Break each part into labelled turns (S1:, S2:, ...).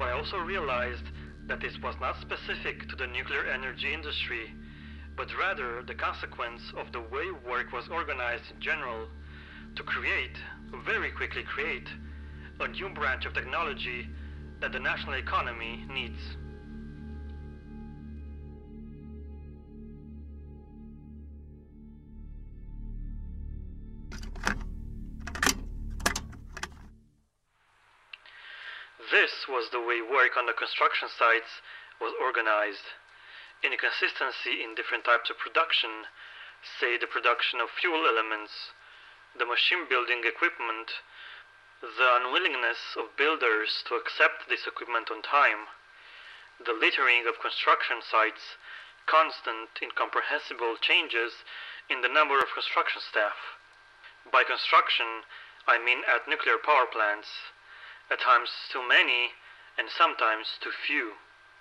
S1: But I also realized that this was not specific to the nuclear energy industry, but rather the consequence of the way work was organized in general to create, very quickly create, a new branch of technology that the national economy needs. This was the way work on the construction sites was organized. Inconsistency in different types of production, say the production of fuel elements, the machine building equipment, the unwillingness of builders to accept this equipment on time, the littering of construction sites, constant, incomprehensible changes in the number of construction staff. By construction, I mean at nuclear power plants, at times too many and sometimes too few.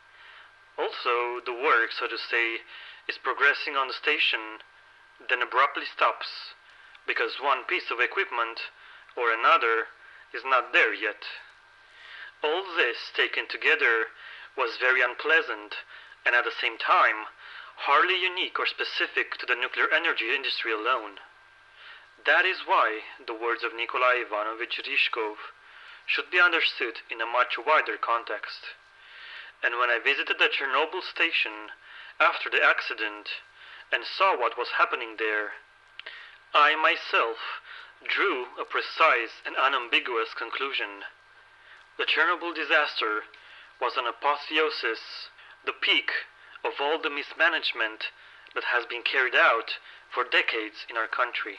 S1: Also, the work, so to say, is progressing on the station, then abruptly stops, because one piece of equipment or another is not there yet. All this taken together was very unpleasant and at the same time hardly unique or specific to the nuclear energy industry alone. That is why the words of Nikolai Ivanovich Ryzhkov should be understood in a much wider context. And when I visited the Chernobyl station after the accident and saw what was happening there, I myself drew a precise and unambiguous conclusion. The Chernobyl disaster was an apotheosis, the peak of all the mismanagement that has been carried out for decades in our country.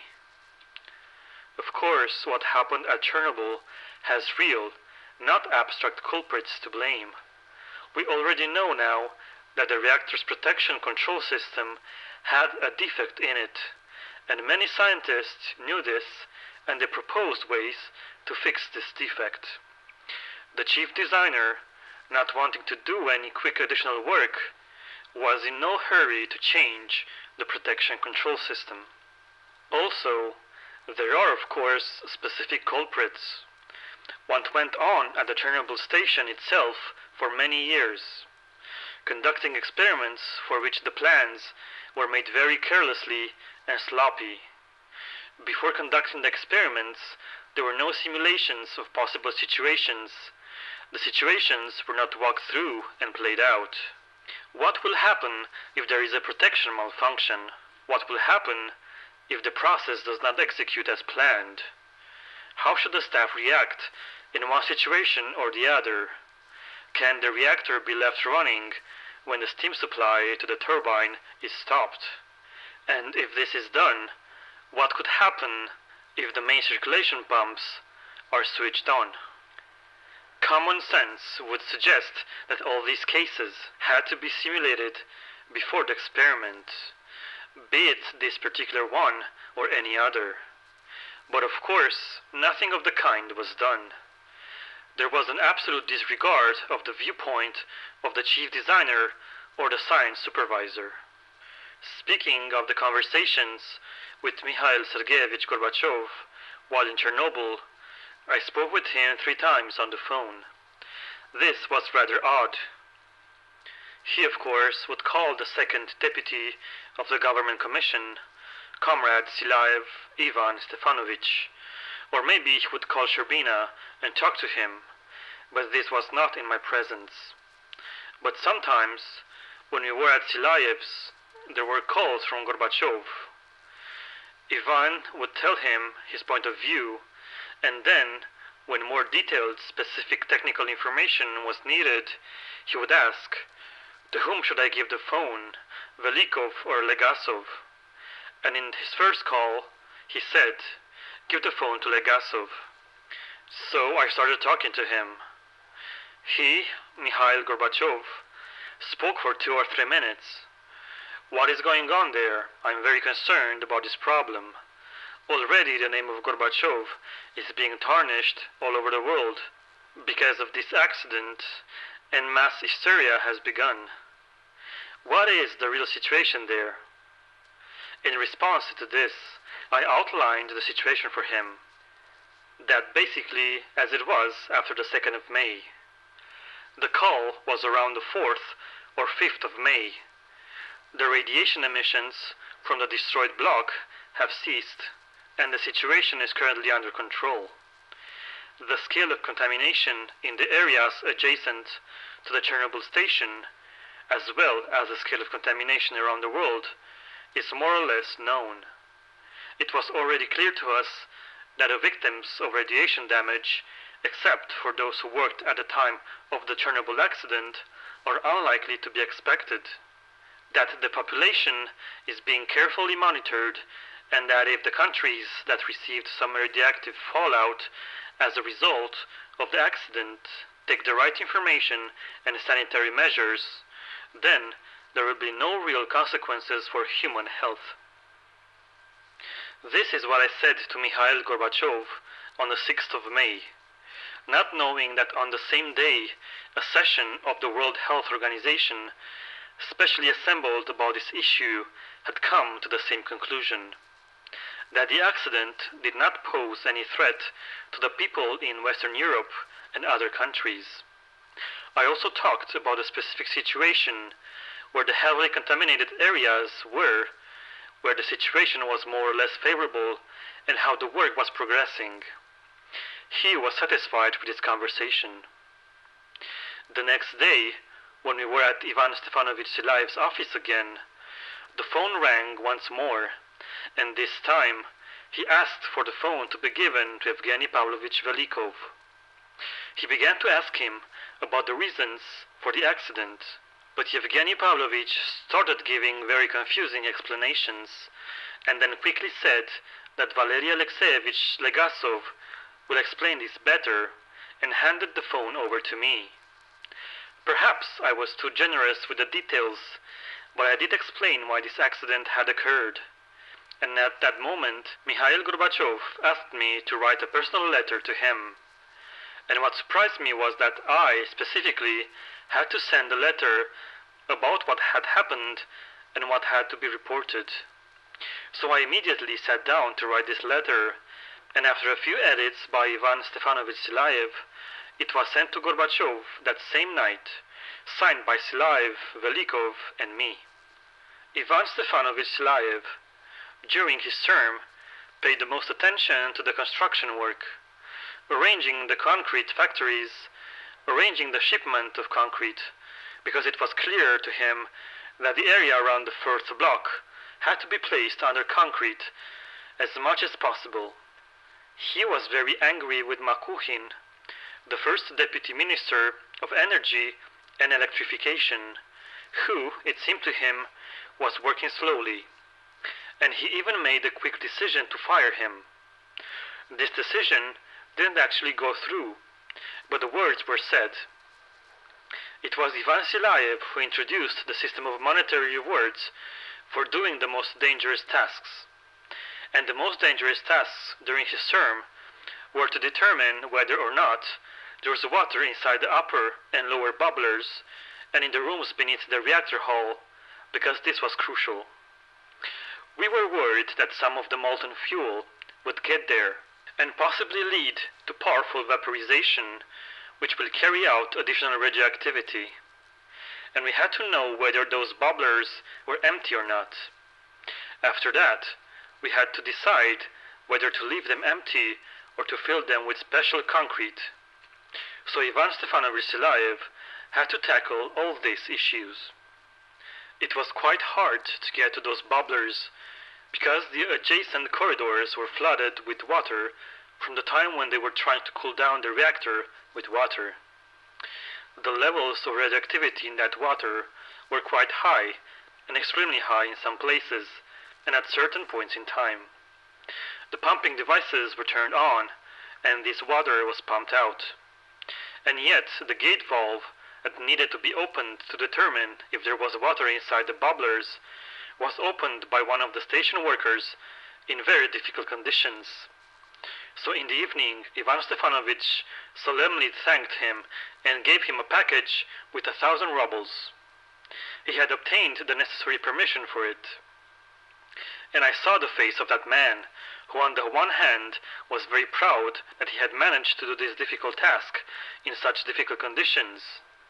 S1: Of course, what happened at Chernobyl has real, not abstract culprits to blame. We already know now that the reactor's protection control system had a defect in it, and many scientists knew this and they proposed ways to fix this defect. The chief designer, not wanting to do any quick additional work, was in no hurry to change the protection control system. Also, there are of course specific culprits. What went on at the Chernobyl station itself for many years, conducting experiments for which the plans were made very carelessly and sloppy. Before conducting the experiments, there were no simulations of possible situations. The situations were not walked through and played out. What will happen if there is a protection malfunction? What will happen if the process does not execute as planned? How should the staff react in one situation or the other? Can the reactor be left running when the steam supply to the turbine is stopped? And if this is done, what could happen if the main circulation pumps are switched on? Common sense would suggest that all these cases had to be simulated before the experiment, be it this particular one or any other. But of course, nothing of the kind was done. There was an absolute disregard of the viewpoint of the chief designer or the science supervisor. Speaking of the conversations with Mikhail Sergeyevich Gorbachev while in Chernobyl, I spoke with him 3 times on the phone. This was rather odd. He, of course, would call the second deputy of the government commission, Comrade Silaev Ivan Stefanovich, or maybe he would call Sherbina and talk to him, but this was not in my presence. But sometimes, when we were at Silaev's, there were calls from Gorbachev. Ivan would tell him his point of view, and then, when more detailed, specific technical information was needed, he would ask, "To whom should I give the phone, Velikov or Legasov?" And in his first call, he said, "Give the phone to Legasov." So I started talking to him. He, Mikhail Gorbachev, spoke for 2 or 3 minutes. "What is going on there? I'm very concerned about this problem. Already the name of Gorbachev is being tarnished all over the world because of this accident, and mass hysteria has begun. What is the real situation there?" In response to this, I outlined the situation for him, that basically as it was after the 2nd of May. The call was around the 4th or 5th of May. The radiation emissions from the destroyed block have ceased, and the situation is currently under control. The scale of contamination in the areas adjacent to the Chernobyl station, as well as the scale of contamination around the world, is more or less known. It was already clear to us that the victims of radiation damage, except for those who worked at the time of the Chernobyl accident, are unlikely to be expected. That the population is being carefully monitored, and that if the countries that received some radioactive fallout as a result of the accident take the right information and sanitary measures, then there will be no real consequences for human health. This is what I said to Mikhail Gorbachev on the 6th of May, not knowing that on the same day a session of the World Health Organization, specially assembled about this issue, had come to the same conclusion: that the accident did not pose any threat to the people in Western Europe and other countries. I also talked about a specific situation where the heavily contaminated areas were, where the situation was more or less favorable, and how the work was progressing. He was satisfied with this conversation. The next day, when we were at Ivan Stefanovich Silaev's office again, the phone rang once more, and this time he asked for the phone to be given to Evgeny Pavlovich Velikov. He began to ask him about the reasons for the accident, but Evgeny Pavlovich started giving very confusing explanations, and then quickly said that Valery Alexeyevich Legasov will explain this better, and handed the phone over to me. Perhaps I was too generous with the details, but I did explain why this accident had occurred. And at that moment, Mikhail Gorbachev asked me to write a personal letter to him. And what surprised me was that I, specifically, had to send a letter about what had happened and what had to be reported. So I immediately sat down to write this letter, and after a few edits by Ivan Stefanovich Silaev, it was sent to Gorbachev that same night, signed by Silaev, Velikov, and me. Ivan Stefanovich Silaev, during his term, paid the most attention to the construction work, arranging the concrete factories, arranging the shipment of concrete, because it was clear to him that the area around the first block had to be placed under concrete as much as possible. He was very angry with Makuhin, the first deputy minister of energy and electrification, who, it seemed to him, was working slowly, and he even made a quick decision to fire him. This decision didn't actually go through, but the words were said. It was Ivan Silaev who introduced the system of monetary rewards for doing the most dangerous tasks. And the most dangerous tasks during his term were to determine whether or not there was water inside the upper and lower bubblers and in the rooms beneath the reactor hall, because this was crucial. We were worried that some of the molten fuel would get there and possibly lead to powerful vaporization, which will carry out additional radioactivity. And we had to know whether those bubblers were empty or not. After that, we had to decide whether to leave them empty or to fill them with special concrete. So Ivan Stefanovich Silaev had to tackle all these issues. It was quite hard to get to those bubblers because the adjacent corridors were flooded with water from the time when they were trying to cool down the reactor with water. The levels of radioactivity in that water were quite high, and extremely high in some places, and at certain points in time. The pumping devices were turned on, and this water was pumped out. And yet the gate valve that needed to be opened to determine if there was water inside the bubblers was opened by one of the station workers in very difficult conditions. So in the evening, Ivan Stefanovich solemnly thanked him and gave him a package with 1,000 rubles. He had obtained the necessary permission for it. And I saw the face of that man, who on the one hand was very proud that he had managed to do this difficult task in such difficult conditions,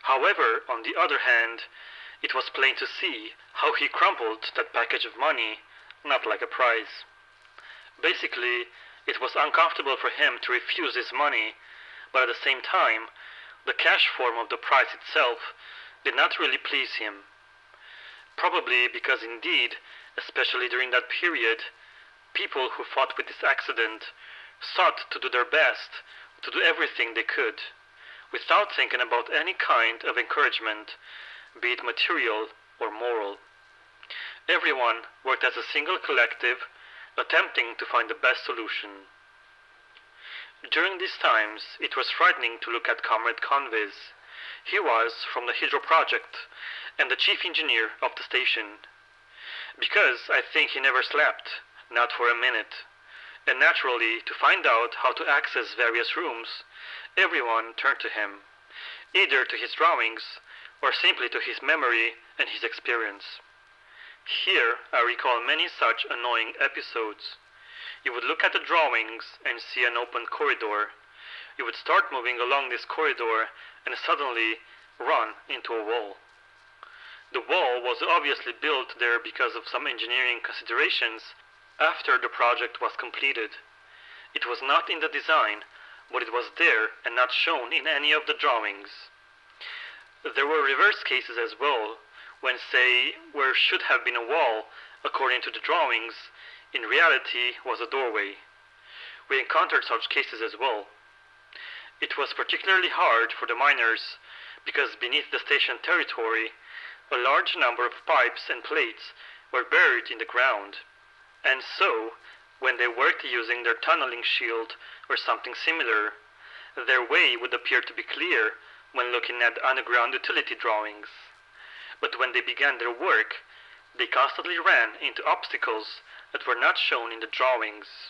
S1: However, on the other hand, it was plain to see how he crumpled that package of money, not like a prize. Basically, it was uncomfortable for him to refuse his money, but at the same time, the cash form of the prize itself did not really please him. Probably because indeed, especially during that period, people who fought with this accident sought to do their best, to do everything they could, without thinking about any kind of encouragement, be it material or moral. Everyone worked as a single collective, attempting to find the best solution. During these times, it was frightening to look at Comrade Conviz. He was from the Hydro project and the chief engineer of the station. Because I think he never slept, not for a minute. And naturally, to find out how to access various rooms, everyone turned to him, either to his drawings or simply to his memory and his experience. Here I recall many such annoying episodes. You would look at the drawings and see an open corridor. You would start moving along this corridor and suddenly run into a wall. The wall was obviously built there because of some engineering considerations after the project was completed. It was not in the design, but it was there and not shown in any of the drawings. There were reverse cases as well, when, say, where should have been a wall, according to the drawings, in reality was a doorway. We encountered such cases as well. It was particularly hard for the miners, because beneath the station territory, a large number of pipes and plates were buried in the ground. And so, when they worked using their tunneling shield or something similar, their way would appear to be clear when looking at the underground utility drawings. But when they began their work, they constantly ran into obstacles that were not shown in the drawings.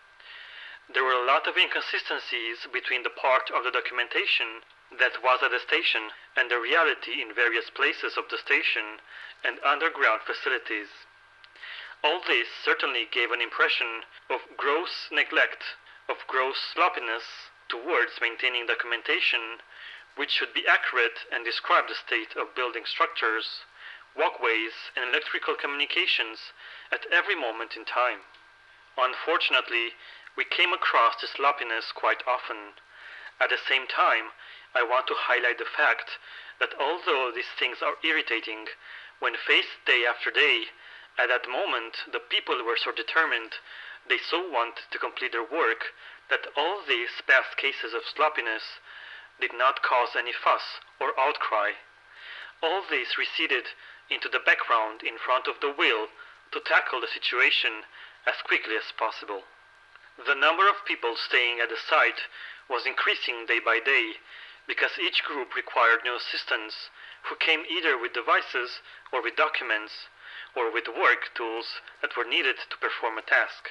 S1: There were a lot of inconsistencies between the part of the documentation that was at the station and the reality in various places of the station and underground facilities. All this certainly gave an impression of gross neglect, of gross sloppiness towards maintaining documentation, which should be accurate and describe the state of building structures, walkways, and electrical communications at every moment in time. Unfortunately, we came across this sloppiness quite often. At the same time, I want to highlight the fact that although these things are irritating, when faced day after day, at that moment the people were so determined, they so wanted to complete their work, that all these past cases of sloppiness did not cause any fuss or outcry. All this receded into the background in front of the will to tackle the situation as quickly as possible. The number of people staying at the site was increasing day by day, because each group required new assistants who came either with devices or with documents, or with work tools that were needed to perform a task.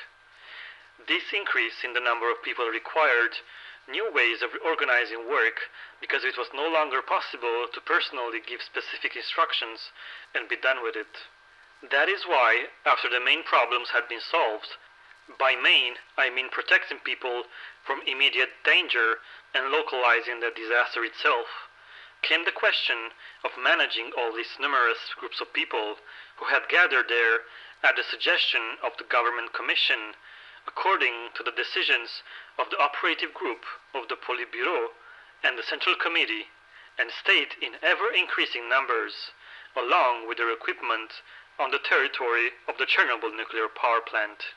S1: This increase in the number of people required new ways of organizing work, because it was no longer possible to personally give specific instructions and be done with it. That is why, after the main problems had been solved, by main I mean protecting people from immediate danger and localizing the disaster itself, came the question of managing all these numerous groups of people who had gathered there at the suggestion of the government commission, according to the decisions of the operative group of the Politburo and the Central Committee, and stayed in ever-increasing numbers, along with their equipment, on the territory of the Chernobyl nuclear power plant.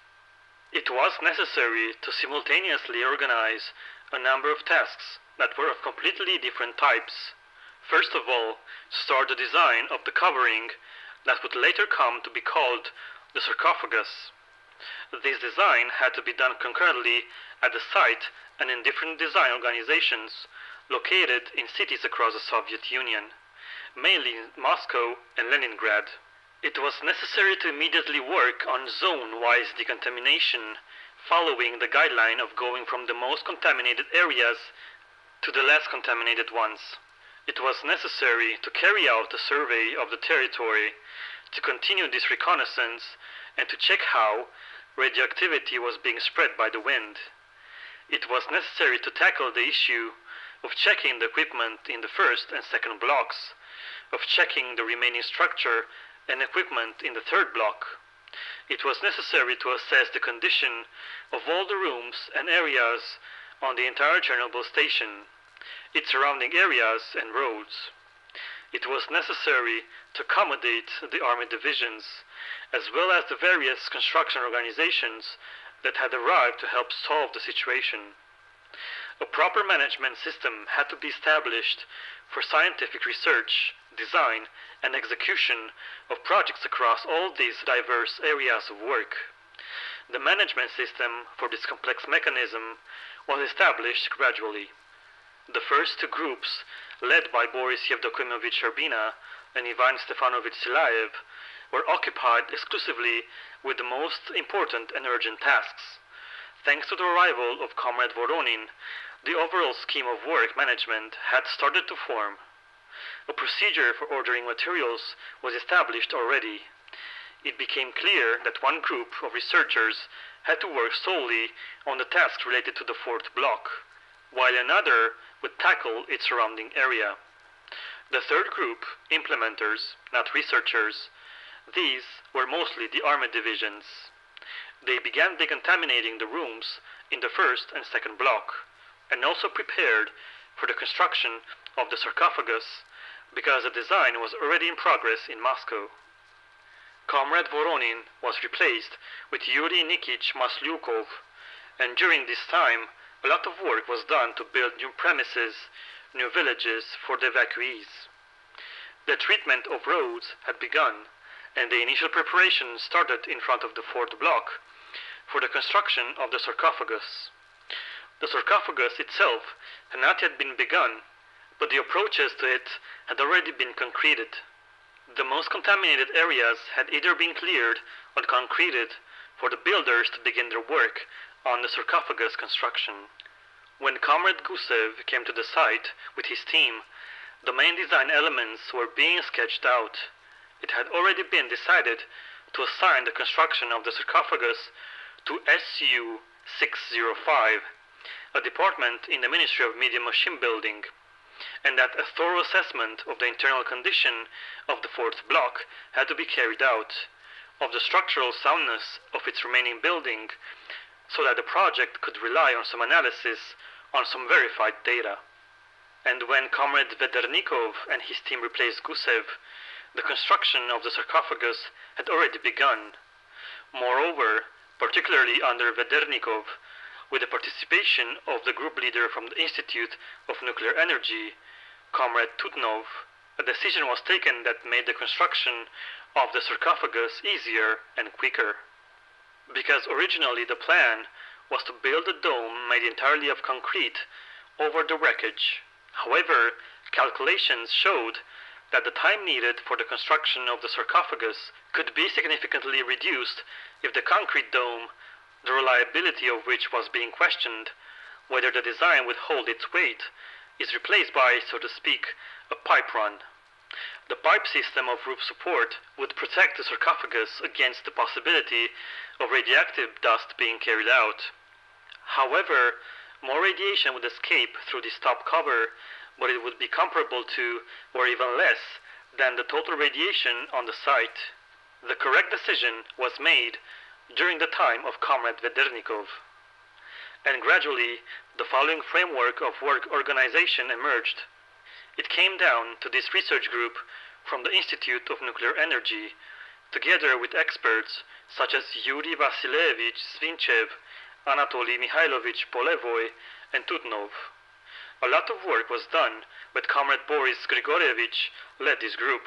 S1: It was necessary to simultaneously organize a number of tasks that were of completely different types. First of all, start the design of the covering that would later come to be called the sarcophagus. This design had to be done concurrently at the site and in different design organizations located in cities across the Soviet Union, mainly Moscow and Leningrad. It was necessary to immediately work on zone-wise decontamination, following the guideline of going from the most contaminated areas to the less contaminated ones. It was necessary to carry out a survey of the territory, to continue this reconnaissance, and to check how radioactivity was being spread by the wind. It was necessary to tackle the issue of checking the equipment in the first and second blocks, of checking the remaining structure and equipment in the third block. It was necessary to assess the condition of all the rooms and areas on the entire Chernobyl station, its surrounding areas and roads. It was necessary to accommodate the army divisions, as well as the various construction organizations that had arrived to help solve the situation. A proper management system had to be established for scientific research, design, and execution of projects across all these diverse areas of work. The management system for this complex mechanism was established gradually. The first two groups, led by Boris Yevdokimovich Urbina and Ivan Stefanovich Silaev, were occupied exclusively with the most important and urgent tasks. Thanks to the arrival of Comrade Voronin, the overall scheme of work management had started to form. A procedure for ordering materials was established already. It became clear that one group of researchers had to work solely on the tasks related to the fourth block, while another would tackle its surrounding area. The third group, implementers, not researchers, these were mostly the army divisions. They began decontaminating the rooms in the first and second block, and also prepared for the construction of the sarcophagus, because the design was already in progress in Moscow. Comrade Voronin was replaced with Yuri Nikich Maslyukov, and during this time a lot of work was done to build new premises, new villages for the evacuees. The treatment of roads had begun, and the initial preparations started in front of the fourth block for the construction of the sarcophagus. The sarcophagus itself had not yet been begun, but the approaches to it had already been concreted. The most contaminated areas had either been cleared or concreted for the builders to begin their work on the sarcophagus construction. When Comrade Gusev came to the site with his team, the main design elements were being sketched out. It had already been decided to assign the construction of the sarcophagus to SU-605, a department in the Ministry of Medium Machine Building, and that a thorough assessment of the internal condition of the fourth block had to be carried out, of the structural soundness of its remaining building, so that the project could rely on some analysis on some verified data. And when Comrade Vedernikov and his team replaced Gusev, the construction of the sarcophagus had already begun. Moreover, particularly under Vedernikov, with the participation of the group leader from the Institute of Nuclear Energy, Comrade Tudnov, a decision was taken that made the construction of the sarcophagus easier and quicker. Because originally the plan was to build a dome made entirely of concrete over the wreckage. However, calculations showed that the time needed for the construction of the sarcophagus could be significantly reduced if the concrete dome, the reliability of which was being questioned, whether the design would hold its weight, is replaced by, so to speak, a pipe run. The pipe system of roof support would protect the sarcophagus against the possibility of radioactive dust being carried out. However, more radiation would escape through this top cover, but it would be comparable to, or even less, than the total radiation on the site. The correct decision was made during the time of Comrade Vedernikov. And gradually, the following framework of work organization emerged. It came down to this research group from the Institute of Nuclear Energy, together with experts such as Yuri Vasilievich Svinchev, Anatoly Mikhailovich Polevoy, and Tudnov. A lot of work was done, but Comrade Boris Grigorievich led this group.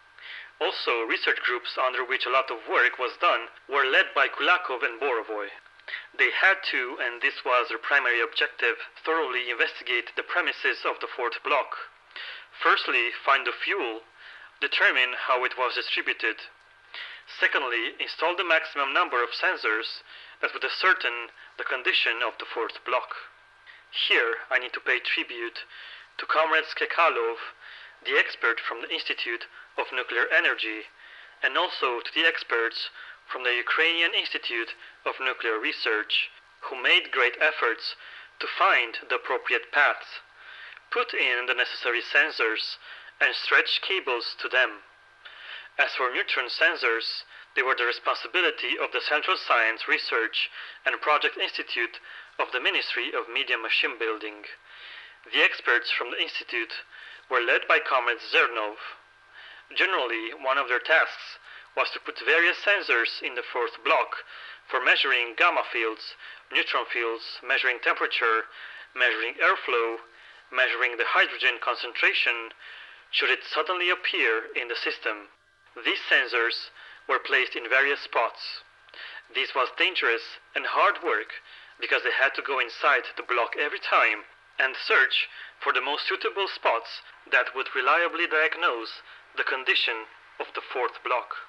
S1: Also, research groups under which a lot of work was done were led by Kulakov and Borovoy. They had to, and this was their primary objective, thoroughly investigate the premises of the fourth block. Firstly, find the fuel, determine how it was distributed. Secondly, install the maximum number of sensors that would ascertain the condition of the fourth block. Here I need to pay tribute to Comrade Skekalov, the expert from the Institute of Nuclear Energy, and also to the experts from the Ukrainian Institute of Nuclear Research, who made great efforts to find the appropriate paths, put in the necessary sensors, and stretch cables to them. As for neutron sensors, they were the responsibility of the Central Science Research and Project Institute of the Ministry of Media Machine Building. The experts from the institute were led by Comrade Zernov. Generally, one of their tasks was to put various sensors in the fourth block for measuring gamma fields, neutron fields, measuring temperature, measuring airflow, measuring the hydrogen concentration should it suddenly appear in the system. These sensors were placed in various spots. This was dangerous and hard work because they had to go inside the block every time and search for the most suitable spots that would reliably diagnose the condition of the fourth block.